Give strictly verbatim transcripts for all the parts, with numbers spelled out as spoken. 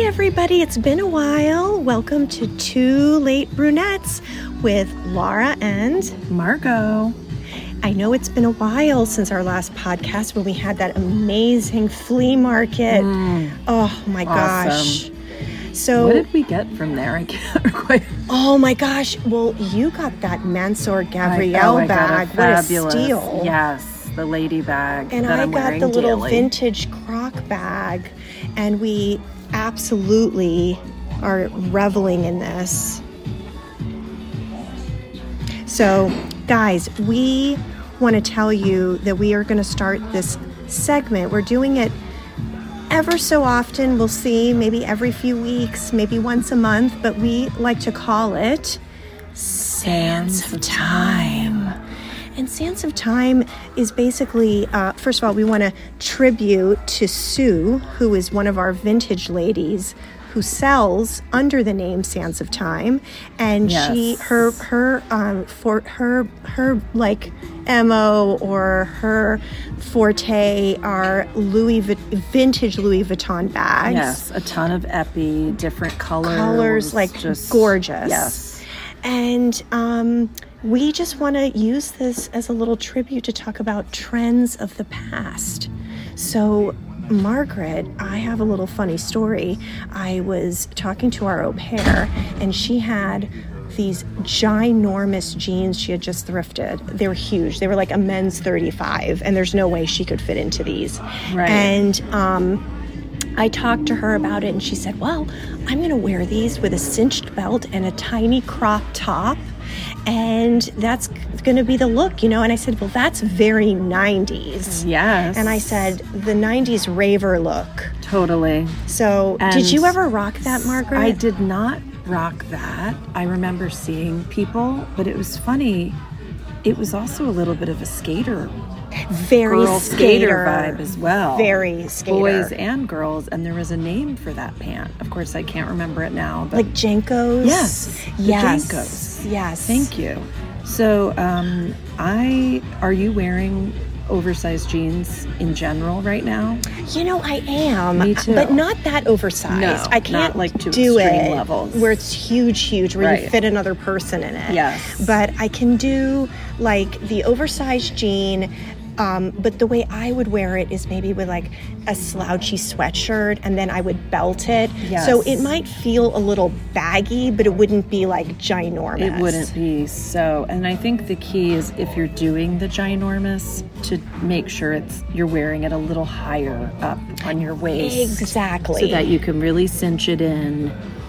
Hey everybody, it's been a while. Welcome to Two Late Brunettes with Laura and Margot. I know it's been a while since our last podcast when we had that amazing flea market. Mm, oh my gosh. Awesome. So what did we get from there? I can't quite. Oh my gosh. Well, you got that Mansour Gabrielle I, oh, bag. What a fabulous. steal. Yes, the lady bag. And that I I'm got the little daily. vintage croc bag. And we absolutely are reveling in this. So, guys, we want to tell you that we are going to start this segment. We're doing it ever so often. We'll see, maybe every few weeks, maybe once a month, but we like to call it Sands of Time. And Sands of Time is basically, uh, first of all, we want to tribute to Sue, who is one of our vintage ladies who sells under the name Sands of Time, and yes. she, her, her, um, for her, her like M O or her forte are Louis vintage Louis Vuitton bags. Yes, a ton of epi, different colors, colors like just gorgeous. Yes, and um, we just want to use this as a little tribute to talk about trends of the past. So, Margaret, I have a little funny story. I was talking to our au pair, and she had these ginormous jeans she had just thrifted. They were huge. They were like a men's thirty-five, and there's no way she could fit into these. Right. And um, I talked to her about it, and she said, well, I'm going to wear these with a cinched belt and a tiny crop top, and that's going to be the look, you know? And I said, well, that's very nineties. Yes. And I said, the nineties raver look. Totally. So And did you ever rock that, Margaret? I did not rock that. I remember seeing people, but it was funny. It was also a little bit of a skater Very girl skater. skater vibe as well. Very skater. Boys and girls, and there was a name for that pant. Of course, I can't remember it now. But like Jenkos? Yes. The Yes. Jenkos. Yes. Thank you. So, um, I are you wearing oversized jeans in general right now? You know, I am. Me too. But not that oversized. No, I can't not like to do extreme it levels. where it's huge, huge, where Right. you fit another person in it. Yes. But I can do like the oversized jean. Um, but the way I would wear it is maybe with like a slouchy sweatshirt, and then I would belt it. Yes. So it might feel a little baggy, but it wouldn't be like ginormous. It wouldn't be so. And I think the key is if you're doing the ginormous, to make sure it's you're wearing it a little higher up on your waist. Exactly. So that you can really cinch it in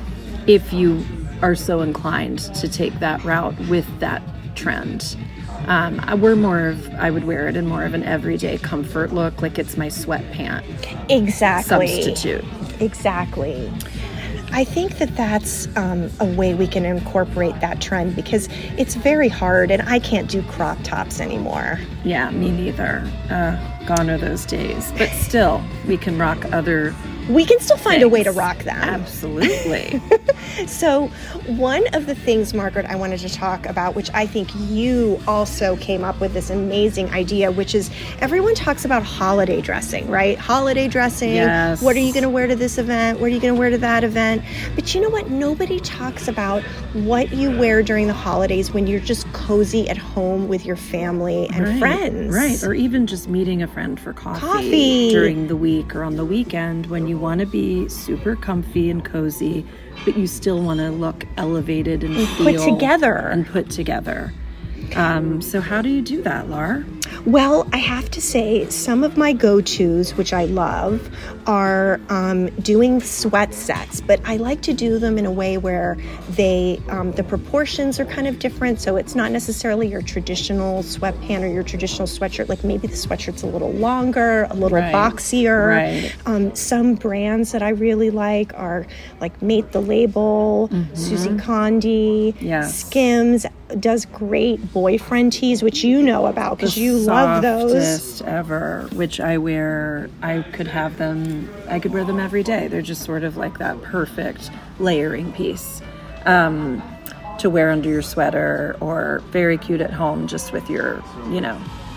if you are so inclined to take that route with that trend. Um, we're more of, I would wear it in more of an everyday comfort look, like it's my sweatpant Exactly. substitute. Exactly. I think that that's um, a way we can incorporate that trend, because it's very hard, and I can't do crop tops anymore. Yeah, me neither. Uh, gone are those days. But still, we can rock other We can still find things. a way to rock them. Absolutely. So one of the things, Margaret, I wanted to talk about, which I think you also came up with this amazing idea, which is everyone talks about holiday dressing, right? Holiday dressing. Yes. What are you going to wear to this event? What are you going to wear to that event? But you know what? Nobody talks about what you wear during the holidays when you're just cozy at home with your family and right, friends. Right. Or even just meeting a friend for coffee, Coffee. during the week or on the weekend when you want to be super comfy and cozy, but you still want to look elevated and, And feel put together. and put together. Um, so how do you do that, Lar? Well, I have to say some of my go-tos, which I love, are um, doing sweat sets, but I like to do them in a way where they um, the proportions are kind of different, so it's not necessarily your traditional sweatpant or your traditional sweatshirt. Like maybe the sweatshirt's a little longer, a little Right. boxier. Right. Um, some brands that I really like are like Mate the Label, Mm-hmm. Susie Condi, Yes. Skims does great boyfriend tees, which you know about because you love those. Softest ever, which I wear. I could have them. I could wear them every day. They're just sort of like that perfect layering piece um, to wear under your sweater, or very cute at home, just with your, you know,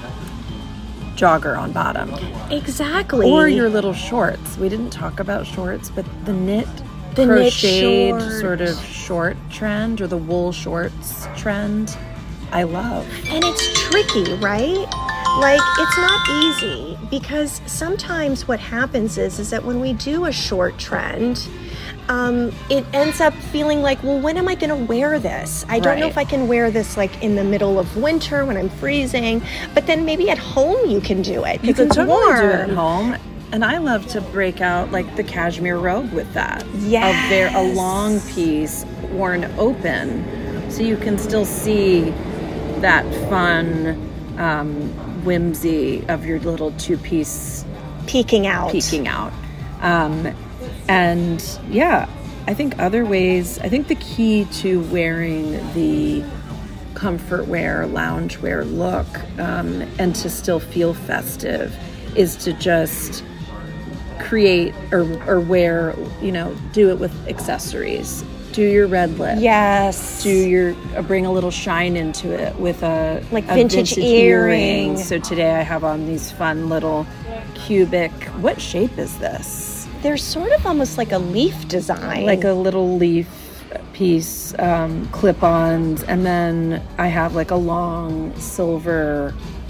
jogger on bottom. Exactly. Or your little shorts. We didn't talk about shorts, but the knit The knit crocheted short. sort of short trend, or the wool shorts trend, I love. And it's tricky, right? Like, it's not easy, because sometimes what happens is, is that when we do a short trend, um, it ends up feeling like, well, when am I going to wear this? I don't Right. know if I can wear this like in the middle of winter when I'm freezing, but then maybe at home you can do it You because can it's totally warm. do it at home. And I love to break out like the cashmere robe with that. Yes. Of their, a long piece worn open, so you can still see that fun um, whimsy of your little two-piece Peeking out. peeking out. Um, and yeah, I think other ways, I think the key to wearing the comfort wear, lounge wear look, um, and to still feel festive, is to just create or, or wear, you know, do it with accessories. Do your red lip. Yes. Do your uh, bring a little shine into it with a Like a vintage earring. So today I have on these fun little cubic. What shape is this? They're sort of almost like a leaf design. Like a little leaf piece, um, clip-ons, and then I have like a long silver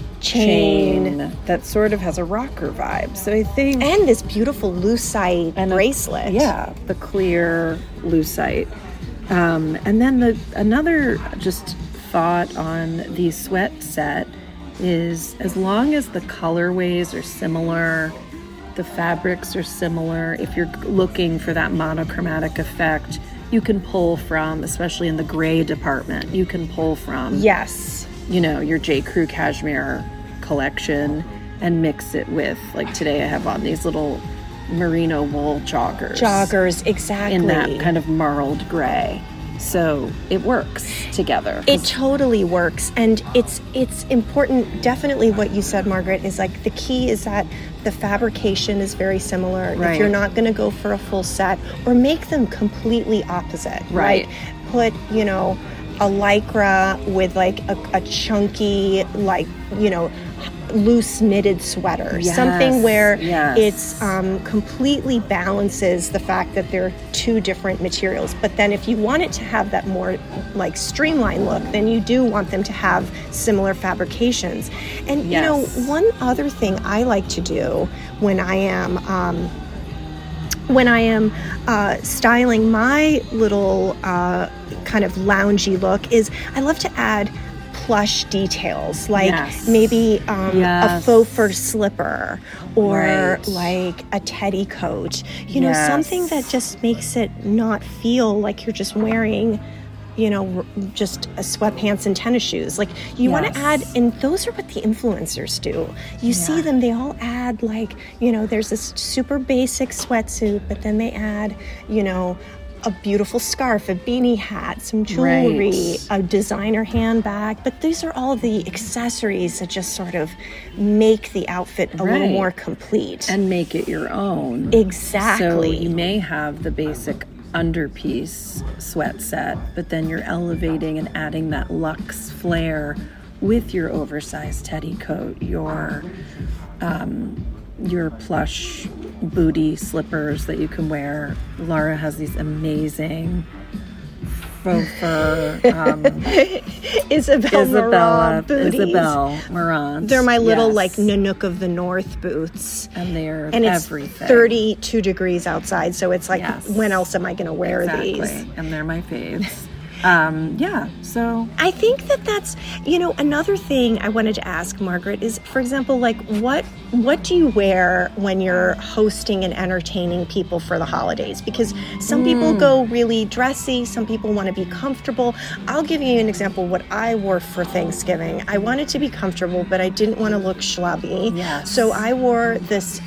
chain. chain that sort of has a rocker vibe. So I think And this beautiful lucite and a- bracelet. yeah, the clear lucite. Um, and then the another just thought on the sweat set is, as long as the colorways are similar, the fabrics are similar, if you're looking for that monochromatic effect, you can pull from, especially in the gray department, you can pull from, Yes. you know, your J. Crew cashmere collection and mix it with, like today I have on these little merino wool joggers. Joggers, exactly. In that kind of marled gray. So it works together. It totally works, and it's it's important. Definitely, what you said, Margaret, is like the key is that the fabrication is very similar. Right. If you're not going to go for a full set, or make them completely opposite, Right. Like put, you know, a lycra with like a, a chunky, like, you know, loose knitted sweater, Yes, something where yes. it's um, completely balances the fact that they're two different materials. But then if you want it to have that more like streamlined look, then you do want them to have similar fabrications. And Yes. you know, one other thing I like to do when I am um, when I am uh, styling my little uh, kind of loungy look is I love to add plush details, like Yes. maybe um, Yes. a faux fur slipper, or Right. like a teddy coat, you know, Yes. something that just makes it not feel like you're just wearing, you know, r- just a sweatpants and tennis shoes. Like you want Yes. to add, and those are what the influencers do. You see Yeah. them, they all add like, you know, there's this super basic sweatsuit, but then they add, you know, a beautiful scarf, a beanie hat, some jewelry, Right. a designer handbag. But these are all the accessories that just sort of make the outfit a little Right. more complete. and make it your own. Exactly. So you may have the basic underpiece sweat set, but then you're elevating and adding that luxe flair with your oversized teddy coat, your um, your plush booty slippers that you can wear. Laura has these amazing faux fur um, Isabel Isabella, Marant booties. Isabel Marant. They're my little Yes. like Nanook of the North boots. and they're And it's everything. thirty-two degrees outside, so it's like, Yes. when else am I going to wear Exactly. these? And they're my faves. Um, yeah, so I think that that's, you know, another thing I wanted to ask, Margaret, is, for example, like what what do you wear when you're hosting and entertaining people for the holidays? Because some people go really dressy, some people want to be comfortable. I'll give you an example what I wore for Thanksgiving. I wanted to be comfortable, but I didn't want to look schlubby. Yes. So I wore this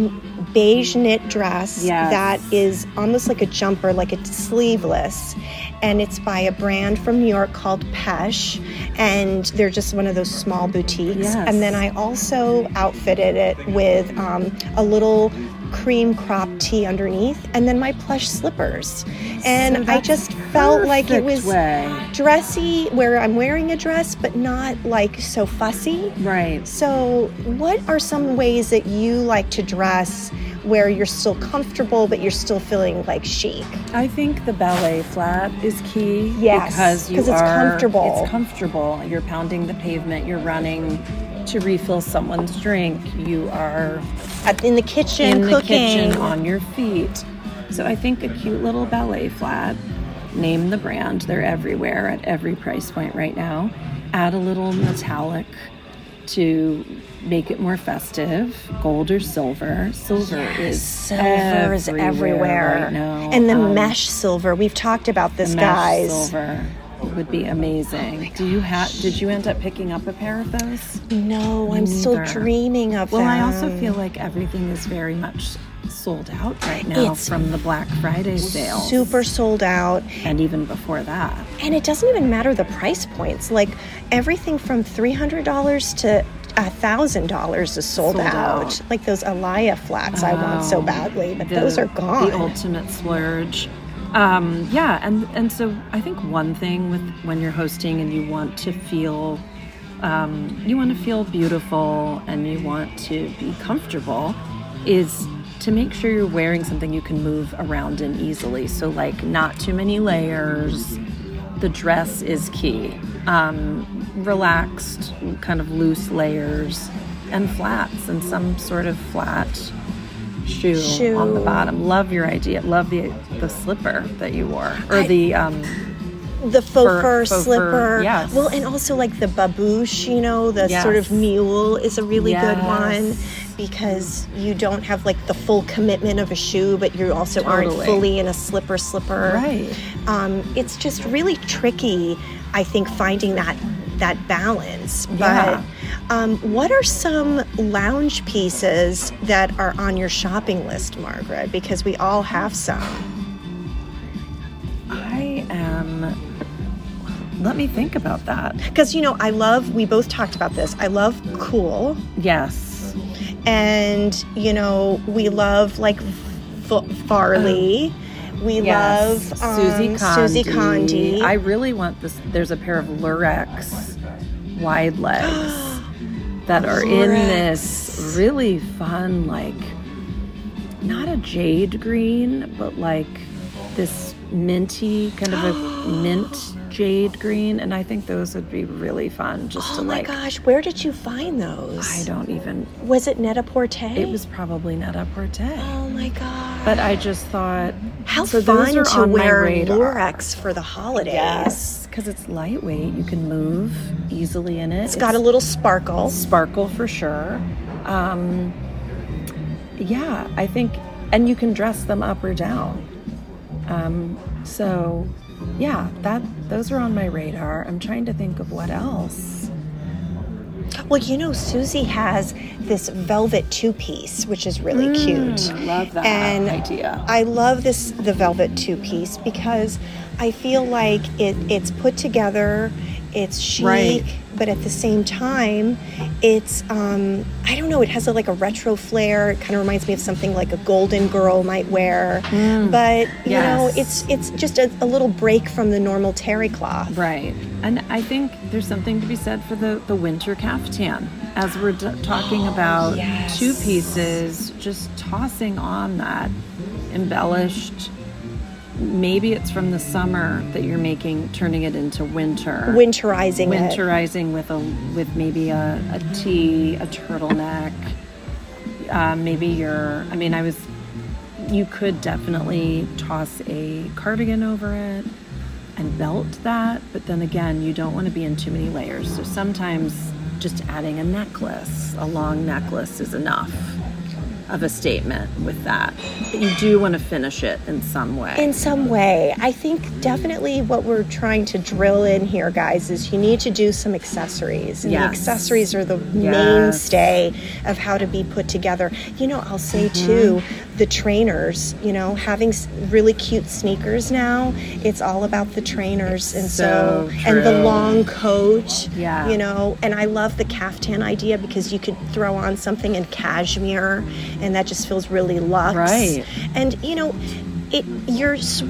beige knit dress Yes. that is almost like a jumper, like it's sleeveless, and it's by a brand from New York called Pesh, and they're just one of those small boutiques. Yes. And then I also outfitted it with um, a little cream crop tee underneath, and then my plush slippers. And So I that's just felt like it perfect was way. dressy, where I'm wearing a dress, but not like so fussy. right. So, what are some ways that you like to dress where you're still comfortable, but you're still feeling like chic. I think the ballet flat is key. Yes, because you it's are, comfortable. It's comfortable. You're pounding the pavement. You're running to refill someone's drink. You are At, in the kitchen, in cooking. the kitchen on your feet. So I think a cute little ballet flat. Name the brand. They're everywhere at every price point right now. Add a little metallic to make it more festive. Gold or silver. Silver Yes, is silver is everywhere everywhere right now. And the Um, mesh silver. We've talked about this, the mesh guys. silver would be amazing. Do you have? Did you end up picking up a pair of those? No, I'm still Neither. dreaming of Well, them. I also feel like everything is very much sold out right now It's from the Black Friday sale. super sold out. And even before that. And it doesn't even matter the price points. Like everything from three hundred dollars to one thousand dollars is sold, Sold out. out. Like those Alaya flats I want so Oh, badly, but the- those are gone. The ultimate splurge. Um, yeah, and, and so I think one thing with when you're hosting and you want to feel um, you want to feel beautiful and you want to be comfortable is to make sure you're wearing something you can move around in easily. So like not too many layers. The dress is key. Um, relaxed, kind of loose layers and flats and some sort of flat shoe, Shoe. on the bottom. Love your idea. Love the the slipper that you wore. Or the um The faux Fur- fur, faux fur, slipper. yes. Well, and also like the babouche, you know, the Yes. sort of mule is a really good one Yes. because you don't have like the full commitment of a shoe, but you also aren't Totally. fully in a slipper slipper. Right. Um, it's just really tricky, I think, finding that that balance. Yeah. But um, what are some lounge pieces that are on your shopping list, Margaret? Because we all have some. I am let me think about that. Because, you know, I love, we both talked about this, I love cool. Yes. And, you know, we love like F- Farley. We Yes. love um, Susie Condi. Susie Condi. I really want this. There's a pair of Lurex wide legs that are in this really fun, like, not a jade green, but like this minty, kind of a mint jade green. And I think those would be really fun just oh to my like, gosh, where did you find those? I don't even, Was it Net-a-Porter? it was probably Net-a-Porter. Oh my god. But I just thought, How so those fun are to on my wear radar. Lurex for the holidays. Yes, because it's lightweight. You can move easily in it. It's got a little sparkle. sparkle for sure. Um, yeah, I think, and you can dress them up or down. Um, so, yeah, that those are on my radar. I'm trying to think of what else. Well, you know, Susie has this velvet two-piece, which is really cute. Love that and idea. I love this the velvet two-piece because I feel like it it's put together, it's chic, Right. but at the same time, it's um, I don't know, it has a, like a retro flair. It kind of reminds me of something like a Golden Girl might wear. But you know, Yes. it's it's just a, a little break from the normal terry cloth. Right. And I think there's something to be said for the, the winter caftan. As we're d- talking about yes. two pieces, just tossing on that embellished, maybe it's from the summer that you're making, turning it into winter. Winterizing it. Winterizing with a with maybe a, a tee, a turtleneck. Uh, maybe you're, I mean, I was, you could definitely toss a cardigan over it and belt that, but then again, you don't want to be in too many layers. So sometimes just adding a necklace, a long necklace is enough of a statement with that. But you do want to finish it in some way. In some way. I think definitely what we're trying to drill in here, guys, is you need to do some accessories. And the Yes. accessories are the Yes. mainstay of how to be put together. You know, I'll say Mm-hmm. too, the trainers, you know, having s- really cute sneakers now, it's all about the trainers. And so, so and the true. long coat, Yeah. you know, and I love the caftan idea because you could throw on something in cashmere and that just feels really luxe. Right. And, you know, it your sweat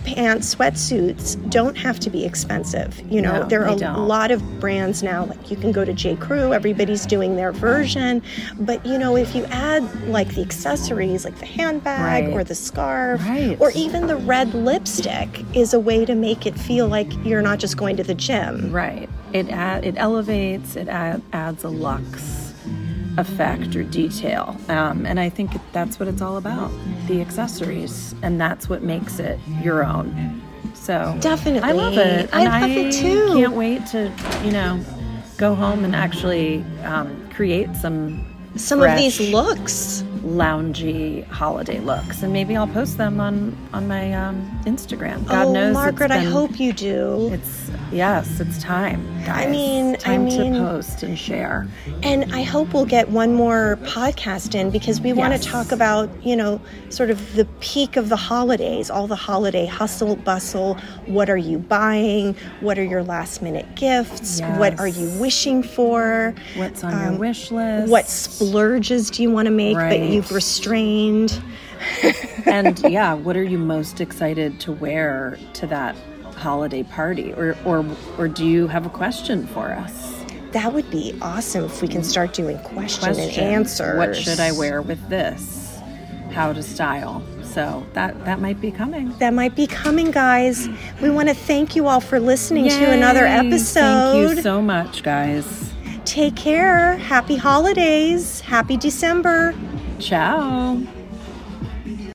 pants, sweatsuits don't have to be expensive. You know, No, there are they a don't. lot of brands now, like you can go to J. Crew, everybody's doing their version. But, you know, if you add like the accessories, like the handbag Right. or the scarf, Right. or even the red lipstick is a way to make it feel like you're not just going to the gym. Right. It add, it elevates, it add, adds a luxe effect or detail. Um, and I think that's what it's all about, the accessories. And that's what makes it your own. So Definitely. I love it. I And love it too. can't wait to, you know, go home and actually um, create some Some fresh, of these looks. loungy holiday looks, and maybe I'll post them on on my um, Instagram. God oh, knows, it's Margaret, I been- hope you do. It's yes, it's time, guys. I mean- time I mean- to post and share. And I hope we'll get one more podcast in because we want Yes. to talk about, you know, sort of the peak of the holidays, all the holiday hustle, bustle. What are you buying? What are your last minute gifts? What Yes. are you wishing for? What's on your wish list? Um, What splurges do you want to make but Right. you've restrained? And yeah, what are you most excited to wear to that holiday party? Or or or do you have a question for us? That would be awesome if we can start doing question, Question. and answers. What should I wear with this? How to style. So that that might be coming. That might be coming, guys. We want to thank you all for listening to Yay. another episode. Thank you so much, guys. Take care. Happy holidays. Happy December. Ciao.